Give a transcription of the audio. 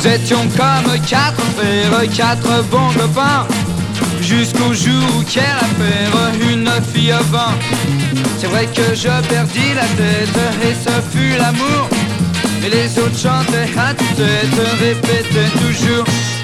Nous étions comme quatre frères, quatre bons copains, jusqu'au jour où quelle affaire, une fille à 20. C'est vrai que je perdis la tête et ce fut l'amour. Et les autres chantaient à tue-tête, répétaient toujours